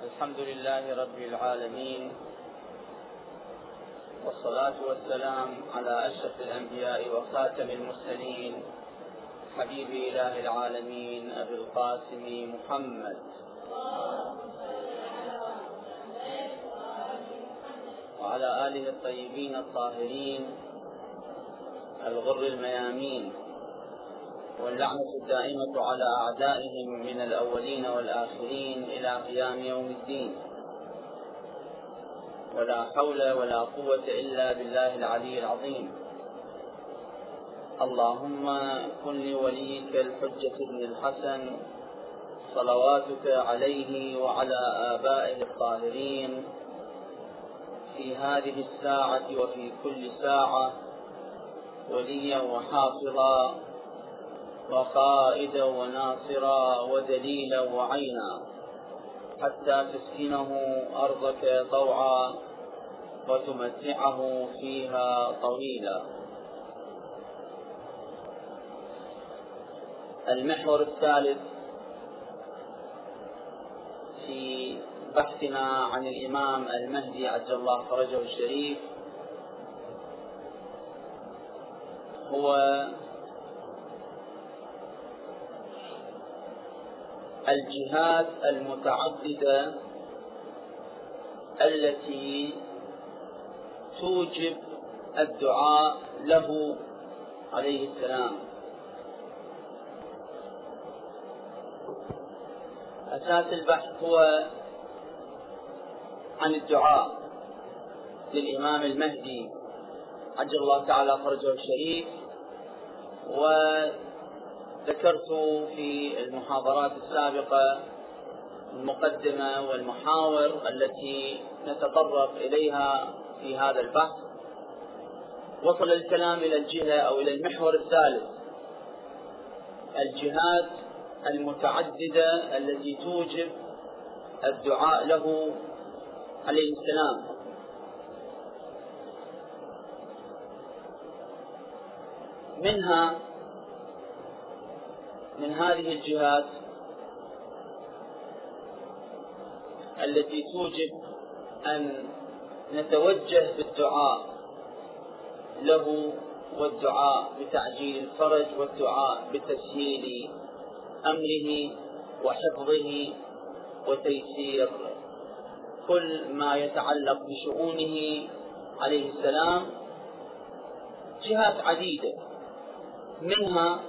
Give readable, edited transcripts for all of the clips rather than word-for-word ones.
الحمد لله رب العالمين، والصلاة والسلام على أشرف الأنبياء وخاتم المرسلين، حبيب إله العالمين أبي القاسم محمد وعلى آله الطيبين الطاهرين الغر الميامين، واللعنة الدائمة على أعدائهم من الأولين والآخرين إلى قيام يوم الدين. ولا حول ولا قوة إلا بالله العلي العظيم. اللهم كن لوليك الحجة بن الحسن صلواتك عليه وعلى آبائه الطاهرين في هذه الساعة وفي كل ساعة وليا وحافظا وقائدا وناصرا ودليلا وعينا، حتى تسكنه أرضك طوعا وتمتعه فيها طويلا. المحور الثالث في بحثنا عن الإمام المهدي عجل الله فرجه الشريف هو الجهات المتعددة التي توجب الدعاء له عليه السلام. أساس البحث هو عن الدعاء للإمام المهدي عجل الله تعالى فرجه الشريف، وذكرت في المحاضرات السابقة المقدمة والمحاور التي نتطرق إليها في هذا البحث. وصل الكلام إلى الجهة أو إلى المحور الثالث، الجهات المتعددة التي توجب الدعاء له عليه السلام. من هذه الجهات التي توجب أن نتوجه بالدعاء له، والدعاء بتعجيل الفرج، والدعاء بتسهيل أمره وحفظه وتيسير كل ما يتعلق بشؤونه عليه السلام. جهات عديدة، منها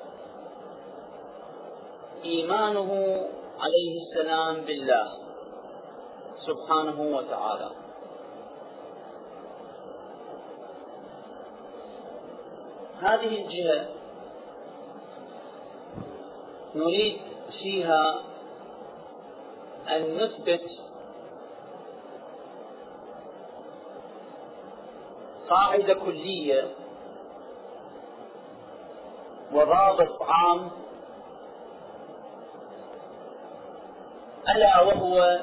إيمانه عليه السلام بالله سبحانه وتعالى. هذه الجهة نريد فيها أن نثبت قاعدة كلية وضابط عام، ألا وهو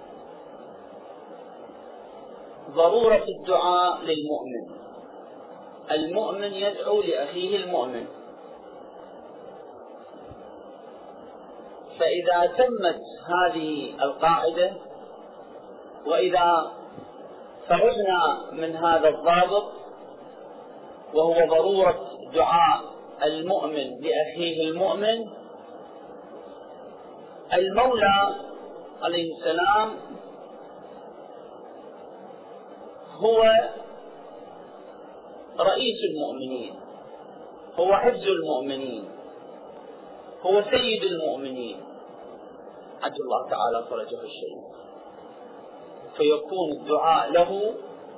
ضرورة الدعاء للمؤمن. المؤمن يدعو لأخيه المؤمن، فإذا تمت هذه القاعدة وإذا فرغنا من هذا الضابط وهو ضرورة دعاء المؤمن لأخيه المؤمن، المولى عليه السلام هو رئيس المؤمنين، هو حفظ المؤمنين، هو سيد المؤمنين عجل الله تعالى فرجه الشريف، فيكون الدعاء له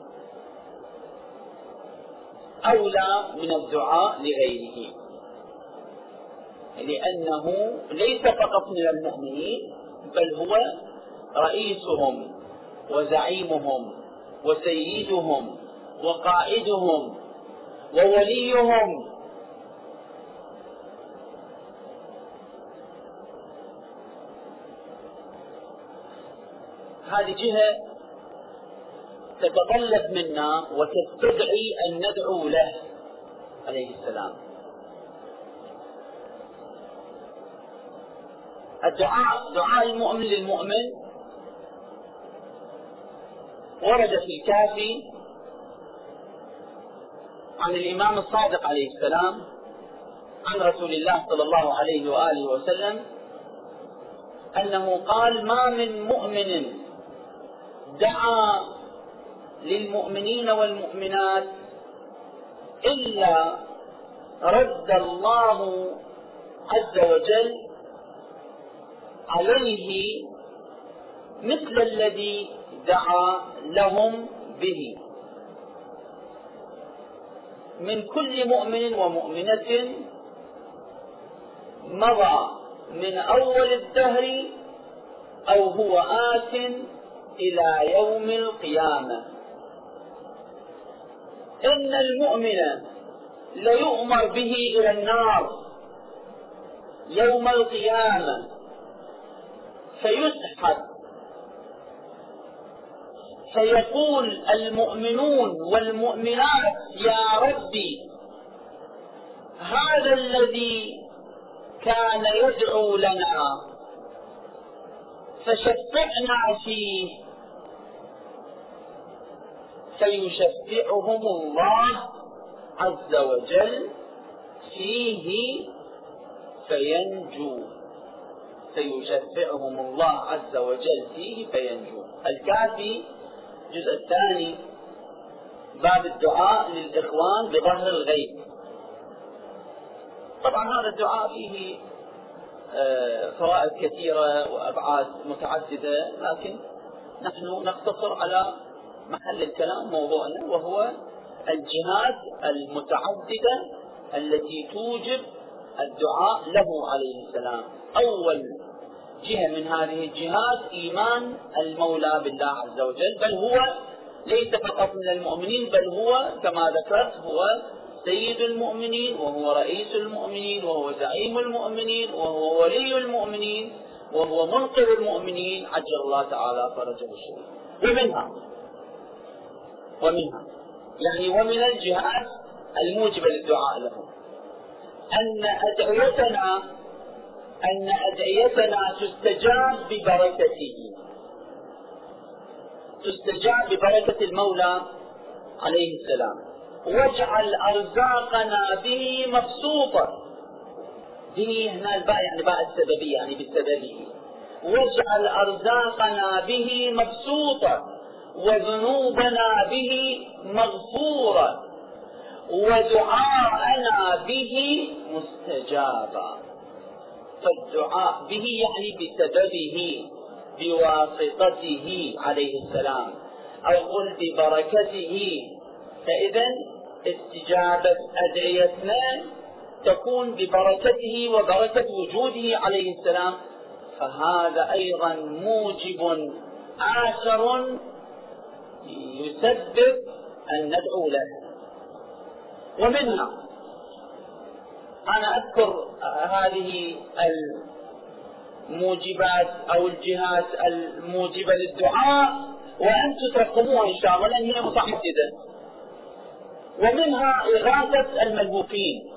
أولى من الدعاء لغيره، لأنه ليس فقط من المؤمنين، بل هو رئيسهم وزعيمهم وسيدهم وقائدهم ووليهم. هذه جهة تتطلب منا وتستدعي أن ندعو له عليه السلام. الدعاء، دعاء المؤمن للمؤمن ورد في الكافي عن الإمام الصادق عليه السلام عن رسول الله صلى الله عليه وآله وسلم أنه قال: ما من مؤمن دعا للمؤمنين والمؤمنات إلا رد الله عز وجل عليه مثل الذي دعا لهم به من كل مؤمن ومؤمنة مضى من أول الدهر أو هو آت إلى يوم القيامة. إن المؤمن ليؤمر به إلى النار يوم القيامة فيسحب، فيقول المؤمنون والمؤمنات: يا ربي، هذا الذي كان يدعو لنا فشفعنا فيه. فيشفعهم الله عز وجل فيه فينجو. فيشفعهم الله عز وجل فيه فينجو. الكافي الجزء الثاني، باب الدعاء للإخوان بظهر الغيب. طبعا هذا الدعاء فيه فوائد كثيرة وأبعاد متعددة، لكن نحن نقتصر على محل الكلام موضوعنا، وهو الجهات المتعددة التي توجب الدعاء له عليه السلام. أول جهة من هذه الجهات إيمان المولى بالله عز وجل، بل هو ليس فقط من المؤمنين، بل هو كما ذكرت هو سيد المؤمنين، وهو رئيس المؤمنين، وهو زعيم المؤمنين، وهو ولي المؤمنين، وهو منقذ المؤمنين عجل الله تعالى فرجه الشريف. ومنها يعني ومن الجهات الموجبة للدعاء له أن أدعيتنا تستجاب ببركة المولى عليه السلام. واجعل أرزاقنا به مبسوطة. به هنا الباء يعني باء السببية، يعني بالسببية. واجعل أرزاقنا به مبسوطة وذنوبنا به مغفورة ودعاءنا به مستجابا. فالدعاء به يعني بسببه بواسطته عليه السلام، أو قل ببركته. فإذا استجابة أدعيتنا تكون ببركته وبركة وجوده عليه السلام، فهذا أيضا موجب آخر يسبب أن ندعو له. ومنها أنا أذكر هذه الموجبات أو الجهات الموجبة للدعاء، وأنتم ترقموها إن شاء الله لأن هي متعددة. ومنها إغاثة الملهوفين.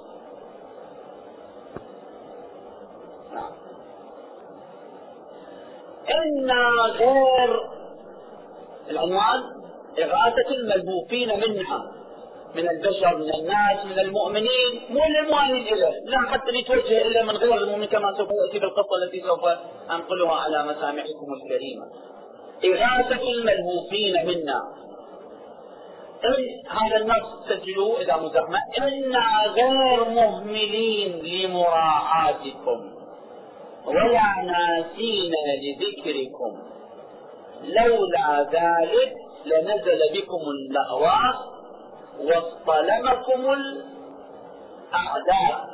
إنا غير العنوان إغاثة الملهوفين منها، من البشر، من الناس، من المؤمنين، مو للمؤمنين إله، لا حتى يتوجه إلا من غير المؤمن، كما سوف يأتي بالقصة التي سوف أنقلها على مسامعكم الكريمة. إغاثة الملهوفين منا. هذا النص سجلوه إذا مزحمة: إنا غير مهملين لمراعاتكم ولا ناسين لذكركم، لولا ذلك لنزل بكم اللأواء واصطلمكم الأعداء.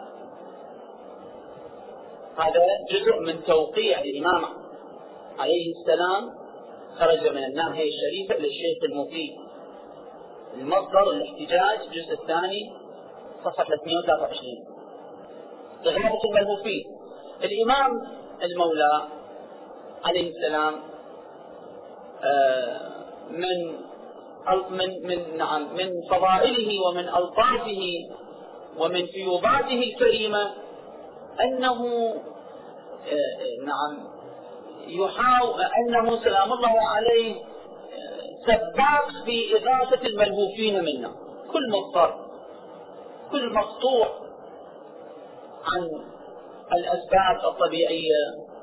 هذا جزء من توقيع الإمام عليه السلام، خرج من الناحية الشريفة للشيخ المفيد. المصدر الاحتجاج الجزء الثاني صفحة 323. إغاثة الملهوفين. الإمام المولى عليه السلام من فضائله ومن ألطافه ومن فيوضاته الكريمة أنه يحاول أنه سلام الله عليه سباق في إغاثة الملهوفين منا، كل مضطر، كل مقطوع عن الأسباب الطبيعية،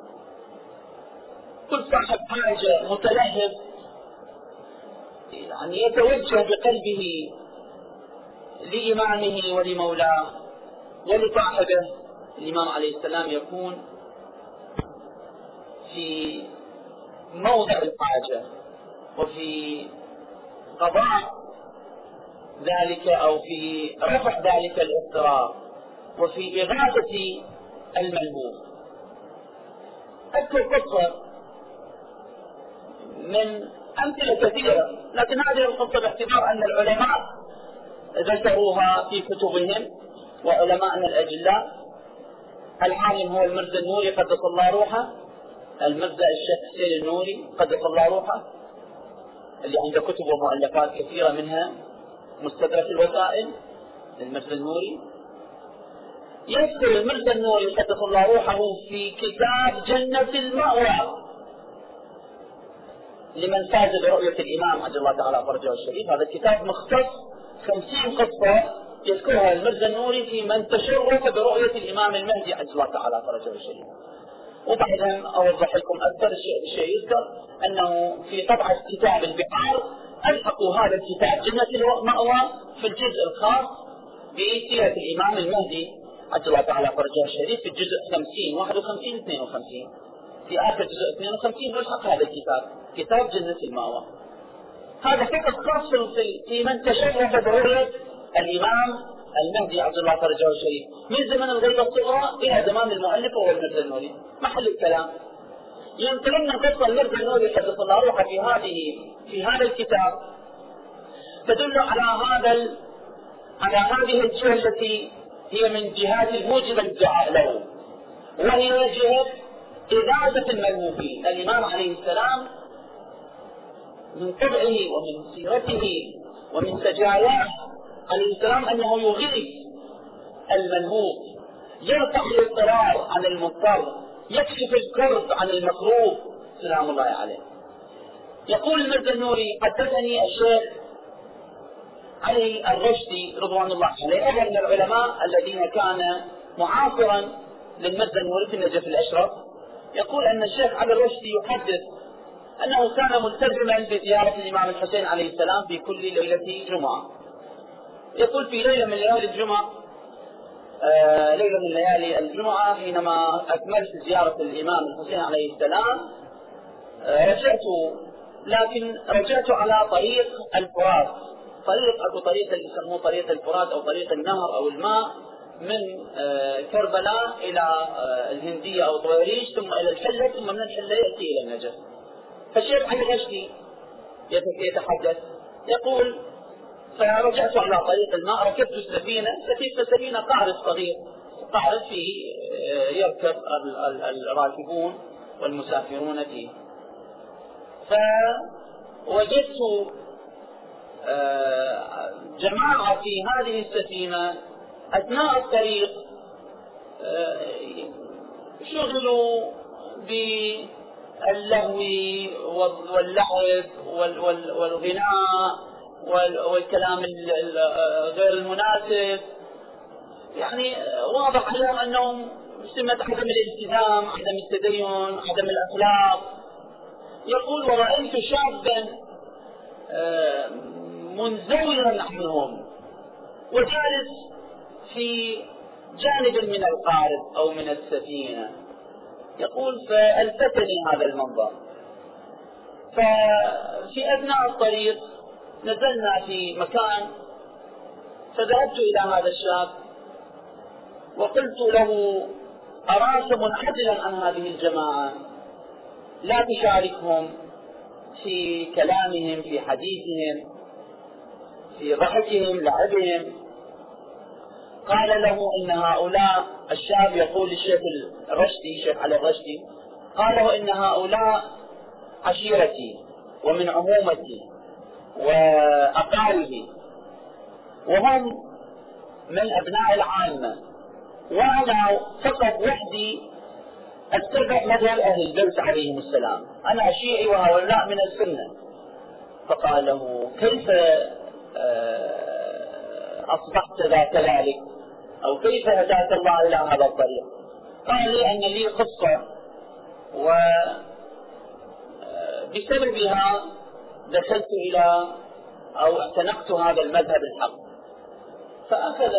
كل صاحب حاجة متلهب يعني يتوجه بقلبه لإمامه ولمولاه ولصاحبه. الإمام عليه السلام يكون في موضع الحاجة وفي قضاء ذلك أو في رفع ذلك الاضطرار وفي إغاثة الملهوف. أذكر قصة من أمثلة كثيرة، لكن هذه القصة باعتبار أن العلماء ذكروها في كتبهم وعلماءنا الأجلاء. العالم هو المرزا النوري قدس الله روحه، المرزا الشيخ حسين النوري قدس الله روحه، اللي عنده كتب ومؤلفات كثيرة منها مستدرك الوسائل للمرزا النوري. يذكر المرزا النوري قدس الله روحه في كتاب جنة المأوى لمن فاز برؤية الإمام عجل الله تعالى فرجه الشريف. هذا الكتاب مختص 50 قصة يذكرها المرزا النوري في من تشرف برؤية الإمام المهدي عجل الله تعالى فرجه الشريف. وبعدين أوضح لكم أكثر الشيء يذكر أنه في طبعة كتاب البحار ألحقوا هذا الكتاب جنة المأوى في الجزء الخاص بسيرة الإمام المهدي عجل الله تعالى فرجه الشريف في الجزء 50 51 52. في آخر جزء 52 يلحق هذا الكتاب، كتاب جنة المأوى. هذا فقط خاص في من تشرف برؤية الإمام المهدي عبد الله فرجه الشريف من زمن الغيبة الصغرى إلى زمان المؤلف وهو المرزا النوري. محل الكلام ينقلنا قصة المرزا النوري قدس الله روحه في هذا الكتاب تدل على هذه الجهة التي هي من جهات الموجبة للدعاء له، وهي جهة إغاثة الملهوفين. الإمام عليه السلام من طبعه ومن سيرته ومن سجاياه عليه السلام أنه يغيث الملهوف، يرفع الاضطرار عن المضطر، يكشف الكرب عن المكروب سلام الله عليه. يقول المرزا النوري حدثني الشيخ علي الرشدي رضوان الله عليه، أحد من العلماء الذين كان معاصرا للمرزا النوري في النجف الأشرف. يقول أن الشيخ علي الرشدي يحدث أنه كان ملتزما بزيارة الإمام الحسين عليه السلام في كل ليلة جمعة. يقول في ليلة من ليالي الجمعة ليلة من ليالي الجمعة حينما أكملت زيارة الإمام الحسين عليه السلام رجعت على طريق الفرات، طريق اللي يسموه طريق الفرات أو طريق النهر أو الماء من كربلاء إلى الهندية أو طويريش ثم إلى الحلة ثم من الحلة يأتي إلى النجف. فالشيخ علي الرشدي يتحدث يقول فرجعت على طريق الماء، ركبت السفينة قارب صغير، قارب فيه يركب الراكبون والمسافرون فيه. فوجدت جماعة في هذه السفينة أثناء الطريق شغلوا باللهو واللعب والغناء والكلام غير المناسب، يعني واضح عليهم أنهم سمة عدم الالتزام، عدم التدين، عدم الأخلاق. يقول ورأيت شابا منزويا عنهم وجالس في جانب من القارب أو من السفينة. يقول فألفتني هذا المنظر، ففي أثناء الطريق نزلنا في مكان فذهبت إلى هذا الشاب وقلت له أراك منعزلا عن هذه الجماعة، لا تشاركهم في كلامهم، في حديثهم، في ضحكهم، لعبهم. قال له إن هؤلاء، الشاب يقول للشيخ الرشدي، الشيخ علي الرشدي، قال له إن هؤلاء عشيرتي ومن عمومتي وأقاربي وهم من أبناء العامة، وأنا فقط وحدي أتبع مذهب أهل البيت عليهم السلام، أنا شيعي وهؤلاء من السنة. فقال له: كيف أصبحت ذات ذلك، أو كيف هداك الله إلى هذا الطريق؟ قال لي: أن لي قصة وبسببها دخلت إلى أو اعتنقت هذا المذهب الحق. فأخذ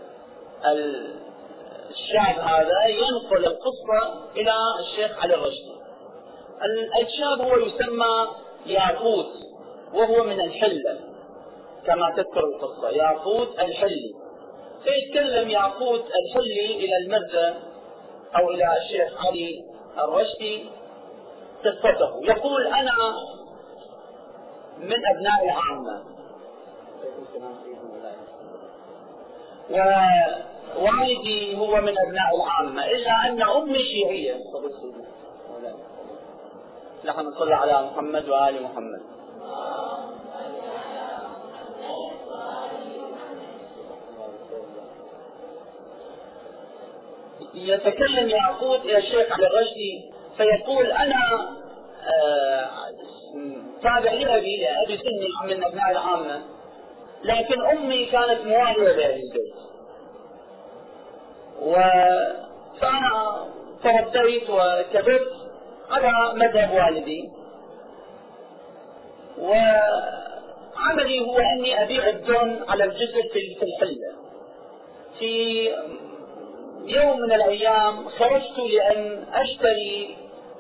الشاب هذا ينقل القصة إلى الشيخ علي الرشدي. الشاب هو يسمى ياقوت، وهو من الحلة كما تذكر القصة، ياقوت الحلي. فيتكلم ياقوت الحلي إلى المرزا أو إلى الشيخ علي الرشدي قصته. يقول: أنا من أبناء العامة، ووالدي هو من أبناء العامة، إلا أن أمي شيعية. نحن نصلي على محمد وآل محمد. يتكلم ياقوت إلى الشيخ علي الرشدي فيقول: أنا تابع لأبي سني من أبناء العامة، لكن أمي كانت موالية لأهل البيت، فأنا تربيت وكبرت على مذهب والدي، وعملي هو أني أبيع الدون على الجزء في الحلة. في يوم من الأيام خرجت لأن أشتري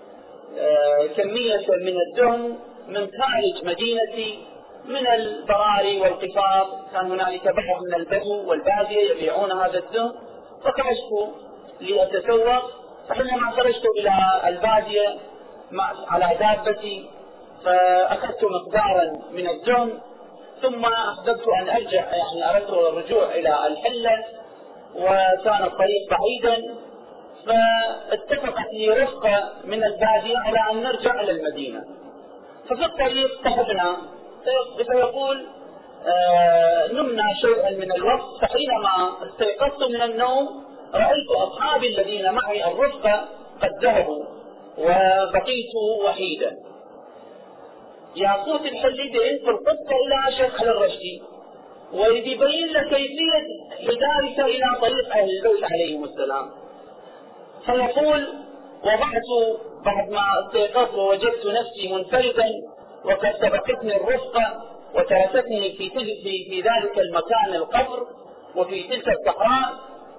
كمية من الدهن من خارج مدينتي من البراري والقفار. كان هنالك بعض من البدو والبادية يبيعون هذا الدهن، فخرجت لأتسوق. فحينما خرجت إلى البادية على دابتي فأخذت مقدارا من الدهن، ثم أحببت أن أرجع، يعني أردت الرجوع إلى الحلة، وكان الطريق بعيدا، فاتفقت لي رفقة من البادية على أن نرجع إلى المدينة. ففي الطريق صحبنا، فيقول: نمنا شيئا من الوقت، فحينما استيقظت من النوم رأيت أصحابي الذين معي الرفقة قد ذهبوا وبقيت وحيدا. ياقوت الحلي ينقل القصة إلى شيخ علي الرشدي ويبين لك كيفية هدايته إلى طريق أهل البيت عليهم السلام. فيقول: وضعت بعد ما استيقظت ووجدت نفسي منفردا وقد سبقتني الرفقة وتركتني في ذلك المكان القبر وفي تلك الصحراء.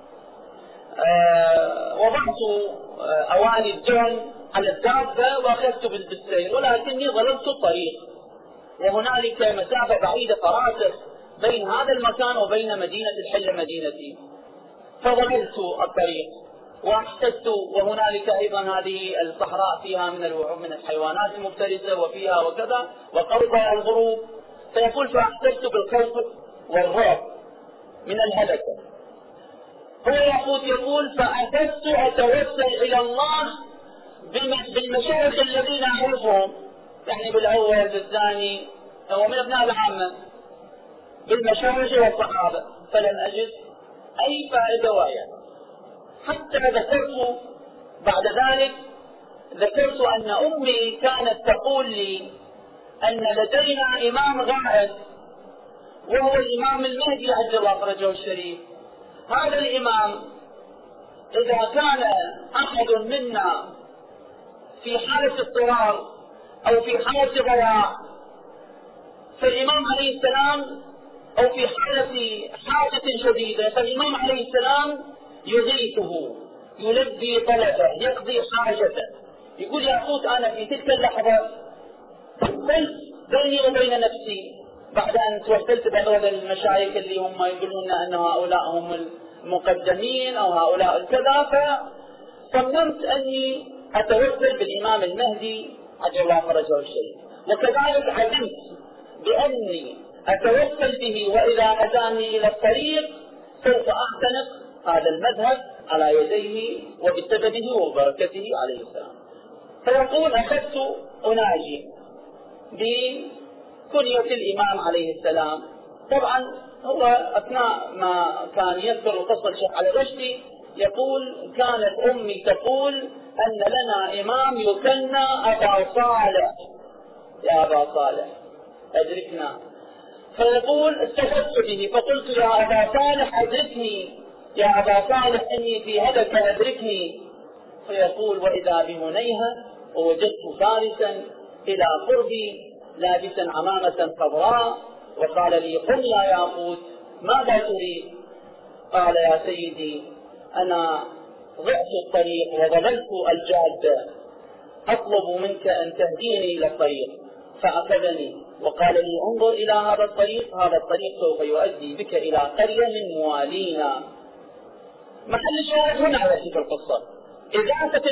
وضعت أواني الدهن على الدابة وأخذت بالسير، ولكني ظلمت الطريق، وهنالك مسافة بعيدة فراسخ بين هذا المكان وبين مدينة الحلة مدينتي. فظللت الطريق واحتجت، وهنالك أيضا هذه الصحراء فيها من الحيوانات المفترسة وفيها وكذا وقرب الغروب. فيقول: فاحتجت بالخوف والرعب من الهلكة. هو يقول: فأخذت أتوسل إلى الله بالمشايخ الذين أعرفهم، يعني بالأول بالثاني هو من أبناء العامة، بالمشايخ والصحابة، فلم أجد أي فائدة وهي. حتى ذكرت بعد ذلك أن أمي كانت تقول لي أن لدينا إمام غائب وهو الإمام المهدي عجل الله فرجه الشريف. هذا الإمام إذا كان أحد منا في حالة اضطرار أو في حالة ضياع، فالإمام عليه السلام أو في حالة حاجة شديدة، فالإمام عليه السلام يغيثه، يلبي طلبه، يقضي حاجته. يقول ياقوت: أنا في تلك اللحظة قلت بيني وبين نفسي بعد أن توسلت بهذول المشايخ اللي هم يقولون أن هؤلاء هم المقدمين أو هؤلاء كذا، فصممت أني أتوسل بالإمام المهدي عجل الله فرجه الشريف، وكذلك علمت بأني أتوسل به وإذا هداني إلى الطريق سوف أعتنق هذا المذهب على يديه وبسببه وبركته عليه السلام. فيقول: أخذت أناجي بكنية الإمام عليه السلام. طبعا هو أثناء ما كان يذكر قصة الشيخ علي الرشدي يقول: كانت أمي تقول أن لنا إمام يكنى أبا صالح. يا أبا صالح، أدركنا. فيقول استفدت به فقلت يا أبا صالح أدركني، يا أبا صالح إني في هدك أدركني. فيقول وإذا بمنيها ووجدت فارسا إلى قربي لابسا عمامة خضراء وقال لي قم يا ياقوت ماذا تريد؟ قال يا سيدي أنا ضعت الطريق وضللت الجادة أطلب منك أن تهديني إلى الطريق. فأخذني وقال لي انظر إلى هذا الطريق، هذا الطريق سوف يؤدي بك إلى قرية من موالينا. محل الشاهد هنا على في القصة إغاثة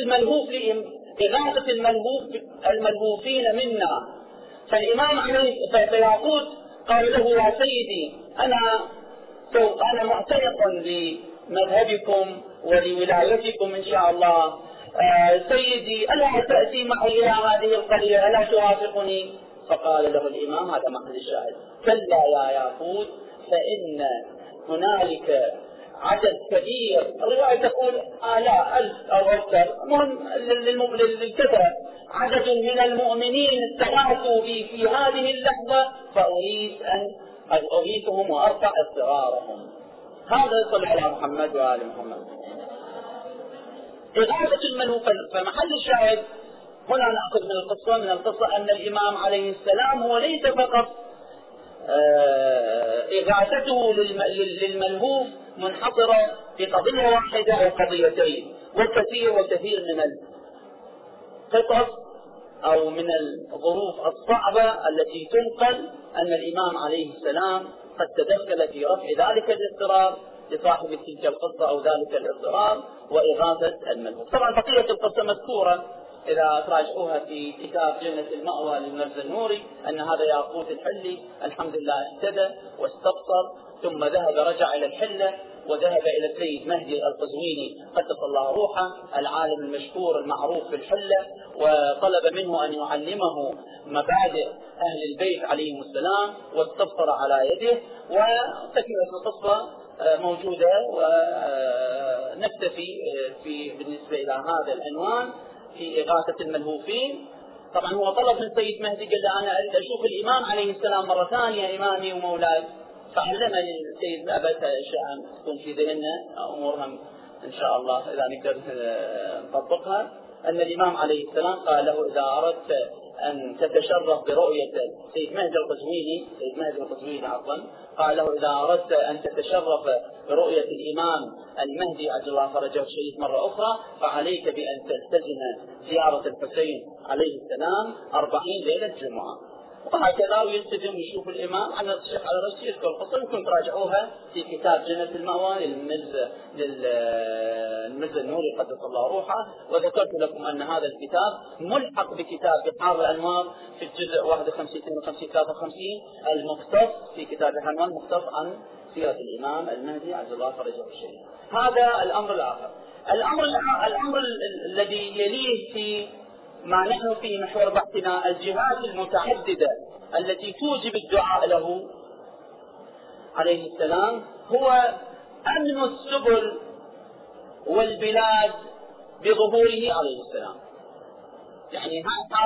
الملهوفين منا. فالإمام عليه فياقوت قال له يا سيدي أنا معتنق لمذهبكم ولولايتكم إن شاء الله، سيدي ألا تأتي معي إلى هذه القرية ألا توافقني؟ فقال له الإمام هذا محل الشاهد كلا يا ياقوت فإن هنالك عدد كبير، الرواية تقول آلاف ألف أو أكثر، المهم للكثرة، عدد من المؤمنين استغاثوا بي في هذه اللحظة فأريد أن أغيثهم وأرفع اضطرارهم. هذا صلى على محمد وآل محمد. إغاثة الملهوف. فمحل الشاهد هنا نأخذ من القصة أن الإمام عليه السلام هو ليس فقط إغاثته للملهوف منحصرة في قضية واحدة أو قضيتين، والكثير من القصص أو من الظروف الصعبة التي تنقل أن الإمام عليه السلام قد تدخل في رفع ذلك الاضطرار لصاحب تلك القصة أو ذلك الاضطرار وإغاثة الملهوف. طبعا بقية القصة مذكورة إذا تراجعوها في كتاب جنة المأوى للمرزنوري، أن هذا ياقوت الحلي الحمد لله اهتدى واستبصر ثم رجع إلى الحلة وذهب إلى السيد مهدي القزويني قدس الله روحه العالم المشهور المعروف في الحلة، وطلب منه أن يعلمه مبادئ أهل البيت عليهم السلام واستبصر على يده. وتكملة القصة موجودة ونكتفي بالنسبة إلى هذا العنوان في إغاثة الملهوفين. طبعا هو طلب من السيد مهدي قال له أنا أريد أشوف الإمام عليه السلام مرة ثانية إمامي ومولاي، فعلم السيد أبت أشياء تكون في ذهننا أمورها إن شاء الله إذا نقدر نطبقها. أن الإمام عليه السلام قال له إذا أردت أن تتشرف برؤية سيد مهدي القزويني قال له إذا أردت أن تتشرف برؤية الإمام المهدي عجل الله فرجه الشريف مرة أخرى فعليك بأن تلتزم زيارة الحسين عليه السلام 40 ليلة جمعة. وهكذا يلتزم يشوف الإمام على الشيخ على رأسه يذكر القصة، يمكن تراجعوها في كتاب جنة المأوى للمرزا النوري قدس الله روحه. وذكرت لكم أن هذا الكتاب ملحق بكتاب بحار الأنوار في الجزء 51 52 53 المختص في كتاب بحار الأنوار مختص عن سيرة الإمام المهدي عجل الله فرجه الشريف. هذا الأمر الآخر. الأمر الذي يليه في ما نحن في محور بحثنا الجهات المتعددة التي توجب الدعاء له عليه السلام هو أمن السبل والبلاد بظهوره عليه السلام. يعني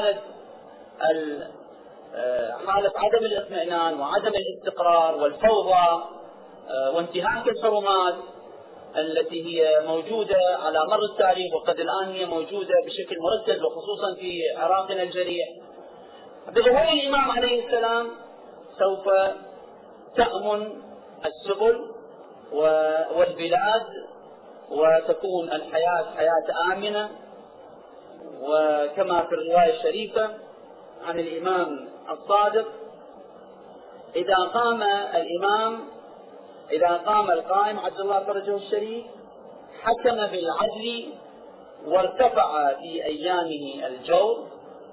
حالة عدم الاطمئنان وعدم الاستقرار والفوضى وانتهاك الحرمات التي هي موجودة على مر التاريخ وقد الآن هي موجودة بشكل مركز وخصوصا في عراقنا الجريح. بظهور الإمام عليه السلام سوف تأمن السبل والبلاد وتكون الحياة حياة آمنة. وكما في الرواية الشريفة عن الإمام الصادق إذا قام القائم عبد الله فرجه الشريف حكم بالعدل وارتفع في أيامه الجور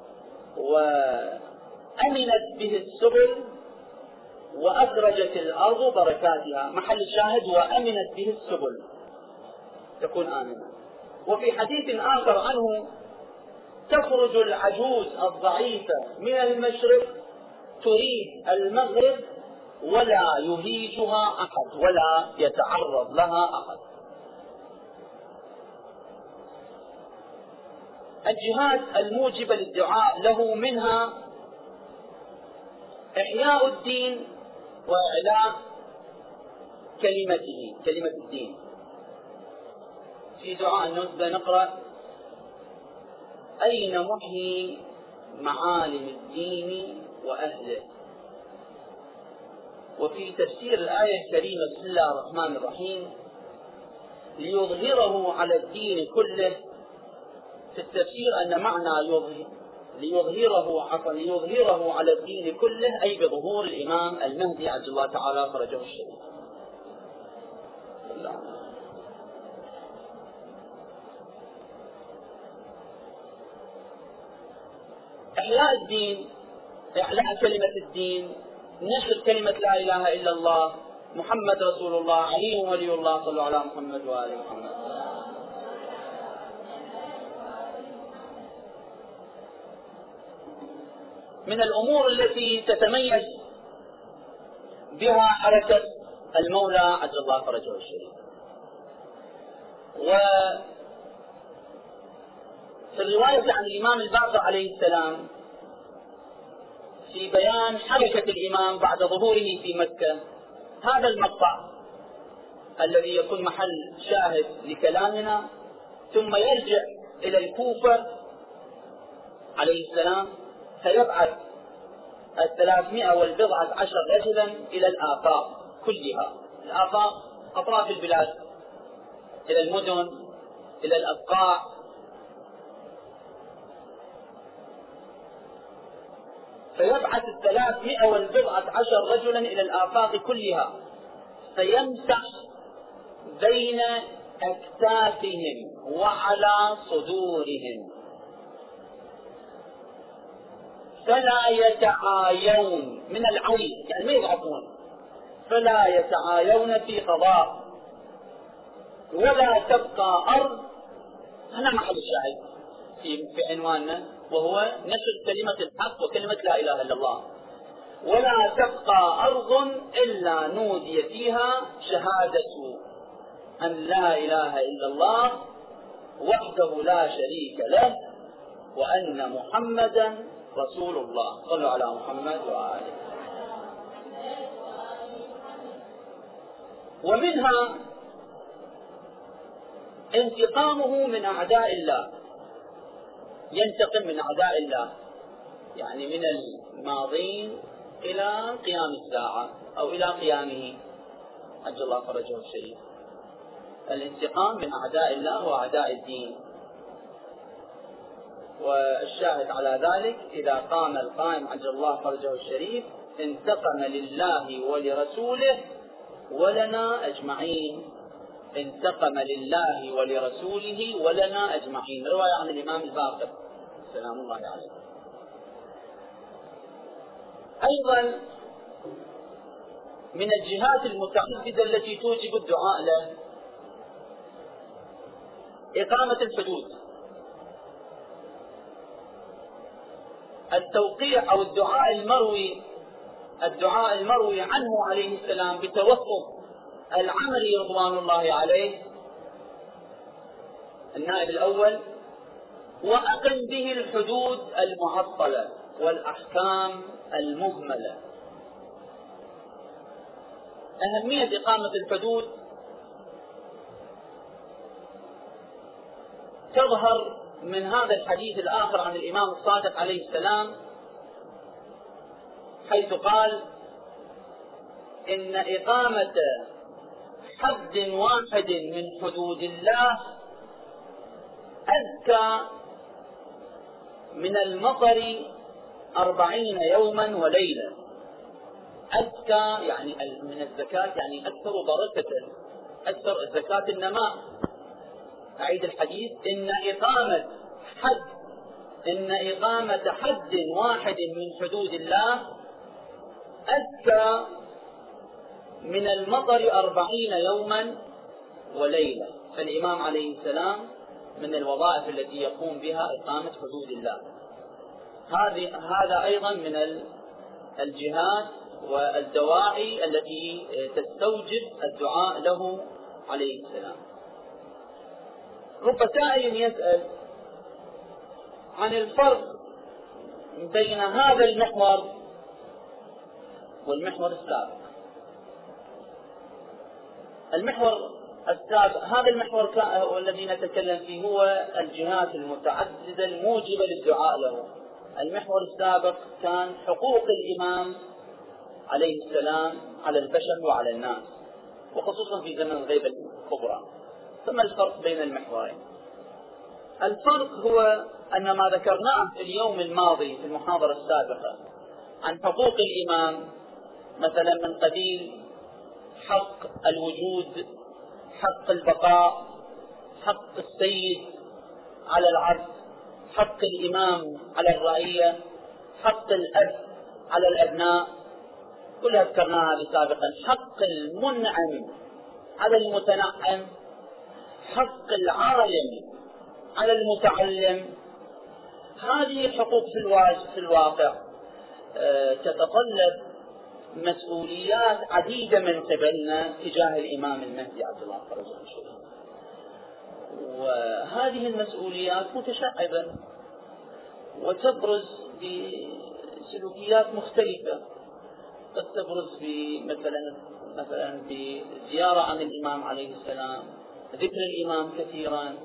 وأمنت به السبل وأخرجت الأرض بركاتها. محل الشاهد وأمنت به السبل تكون آمنة. وفي حديث آخر عنه تخرج العجوز الضعيفة من المشرق تريد المغرب ولا يهيجها أحد ولا يتعرض لها أحد. الجهات الموجبة للدعاء له منها إحياء الدين وإعلاء كلمة الدين. في دعاء النزبة نقرأ: أين محيي معالم الدين وأهله. وفي تفسير الآية الكريمة بسم الله الرحمن الرحيم: ليظهره على الدين كله. في التفسير أن معنى ليظهره على الدين كله أي بظهور الإمام المهدي عجل الله تعالى فرجه الشريف. إحياء الدين، إعلاء كلمة الدين، نشر كلمة لا إله إلا الله محمد رسول الله علي ولي الله صلى على محمد وآل محمد. من الأمور التي تتميز بها حركة المولى عجل الله فرجه الشريف، وفي الرواية عن الإمام الباقر عليه السلام في بيان حركة الإمام بعد ظهوره في مكة، هذا المقطع الذي يكون محل شاهد لكلامنا، ثم يرجع إلى الكوفة عليه السلام فيبعث 319 رجلا إلى الآفاق كلها، الآفاق أطراف البلاد، إلى المدن، إلى الأبقاع، فيبعث 319 رجلا إلى الآفاق كلها فيمسح بين أكتافهم وعلى صدورهم فلا يتعايون من العين، يعني ما يضعفون، فلا يتعايون في قضاء ولا تبقى أرض. هنا محل الشاهد في عنواننا، وهو نشر كلمة الحق وكلمة لا إله إلا الله. ولا تبقى أرض إلا نودي فيها شهادة أن لا إله إلا الله وحده لا شريك له وأن محمدا رسول الله. صلوا على محمد وآله. ومنها انتقامه من أعداء الله، ينتقم من أعداء الله، يعني من الماضين إلى قيام الساعة أو إلى قيامه عجل الله فرجه الشريف. الانتقام من أعداء الله وأعداء الدين، والشاهد على ذلك إذا قام القائم عجل الله فرجه الشريف انتقم لله ولرسوله ولنا أجمعين. انتقم لله ولرسوله ولنا أجمعين، رواية عن الإمام الباقر سلام الله عليه. أيضا من الجهات المتعددة التي توجب الدعاء له إقامة الحدود، التوقيع أو الدعاء المروي عنه عليه السلام بتوقف العمري رضوان الله عليه النائب الأول: وأقم به الحدود المعطلة والأحكام المهملة. أهمية إقامة الحدود تظهر من هذا الحديث الآخر عن الإمام الصادق عليه السلام، حيث قال: إن إقامة حد واحد من حدود الله أزكى من المطر 40 يوما وليلة. أزكى يعني من الزكاة، يعني أكثر بركة، أكثر الزكاة النماء. أعيد الحديث: إن إقامة حد واحد من حدود الله أزكى من المطر 40 يوما وليلة. فالإمام عليه السلام من الوظائف التي يقوم بها إقامة حدود الله. هذا أيضا من الجهات والدواعي التي تستوجب الدعاء له عليه السلام. رب سائل يسأل عن الفرق بين هذا المحور والمحور السابق. المحور السابق، هذا المحور الذي نتكلم فيه هو الجهات المتعددة الموجبة للدعاء له. المحور السابق كان حقوق الإمام عليه السلام على البشر وعلى الناس، وخصوصا في زمن الغيبة الكبرى. ثم الفرق بين المحورين. الفرق هو أن ما ذكرناه في اليوم الماضي في المحاضرة السابقة عن حقوق الإمام، مثلا من قبيل حق الوجود، حق البقاء، حق السيد على العبد، حق الإمام على الرعية، حق الأب على الأبناء، كلها ذكرناها سابقا. حق المنعم على المتنعم، حق العالم على المتعلم. هذه الحقوق في الواقع تتطلب مسؤوليات عديدة من قبلنا تجاه الإمام المهدي عبد الله فرجه الشريف، وهذه المسؤوليات متشعبة وتبرز بسلوكيات مختلفة. قد تبرز مثلا بزيارة عن الإمام عليه السلام، ذكر الإمام كثيرا،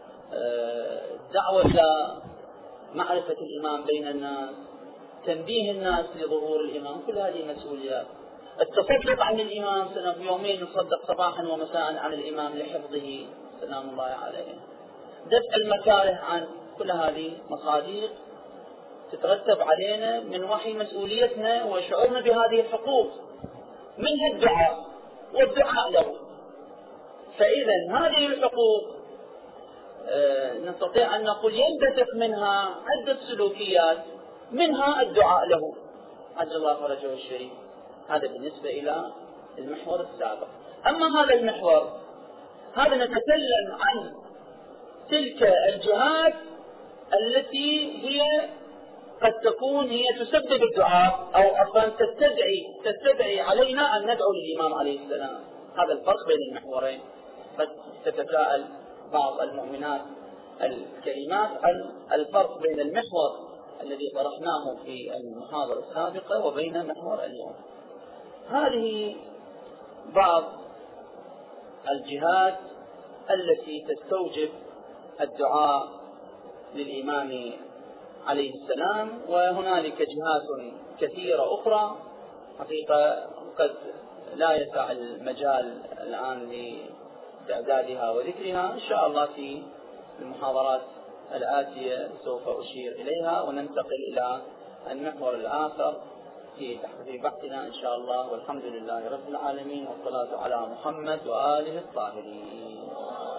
دعوة إلى معرفة الإمام بين الناس، تنبيه الناس لظهور الإمام، كل هذه مسؤوليات. التصدق عن الإمام، في يومين نصدق صباحا ومساء عن الإمام لحفظه سلام الله عليه. دفع المكاره عن، كل هذه مصادر تترتب علينا من وحي مسؤوليتنا وشعورنا بهذه الحقوق، منها الدعاء والدعاء له. فإذا هذه الحقوق نستطيع أن نقول ينبثق منها عدة سلوكيات، منها الدعاء له عجل الله فرجه الشريف. هذا بالنسبة إلى المحور السابق. أما هذا المحور، هذا نتكلم عن تلك الجهات التي هي قد تكون هي تسبب الدعاء، أو أصلا تستدعي علينا أن ندعو للإمام عليه السلام. هذا الفرق بين المحورين. قد تتساءل بعض المؤمنات الكريمات عن الفرق بين المحور الذي طرحناه في المحاضرة السابقة وبين محور اليوم. هذه بعض الجهات التي تستوجب الدعاء للإمام عليه السلام، وهنالك جهات كثيرة أخرى حقيقة قد لا يسع المجال الآن لإعدادها وذكرها. إن شاء الله في المحاضرات الآتية سوف أشير إليها، وننتقل إلى المحور الآخر في بحثنا إن شاء الله. والحمد لله رب العالمين، والصلاة على محمد وآله الطاهرين.